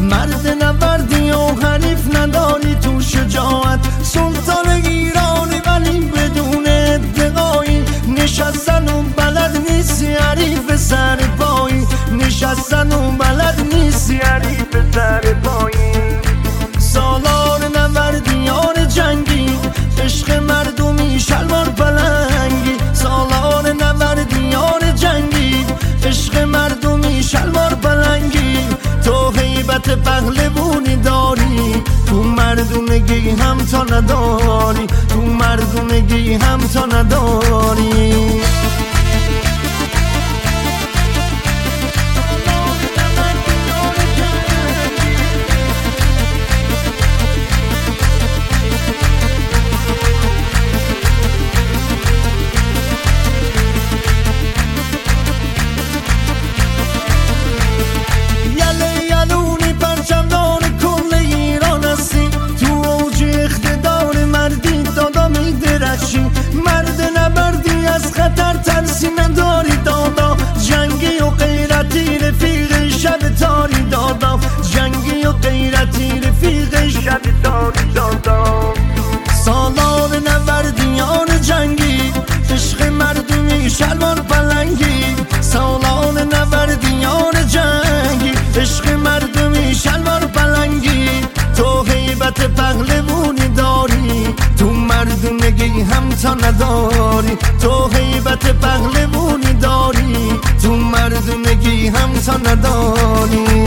مرد نبردی و حریف نداری تو شجاعت، سلطان ایرانی ولی بدون ادعایی، نشستن و بلد نیستی حریف سر پایی، نشستن و بلد نیستی حریف سر پایی. سالار نبردیان جنگی، عشق مردمی شلوار پلنگی، سالار نبردیان جنگی، عشق مردمی شلوار پلنگی. تو هیبت پهلوانی داری، تو مردونگی هم تا نداری، تو مردونگی هم تا نداری. مرد نبردی از خطر ترسی نداری دادا، جنگی و غیرتی رفیق شب تاری دادا، جنگی و غیرتی رفیق شب تاری دادا. سالار نبردیان جنگی، عشق مردمی شلوار پلنگی، سالار نبردیان جنگی، عشق مردمی شلوار پلنگی. تو هیبت پهلوانی داری، تو مردونگی هم تا نداری، تو هیبت پهلوانی داری، تو مردونگی هم تا نداری.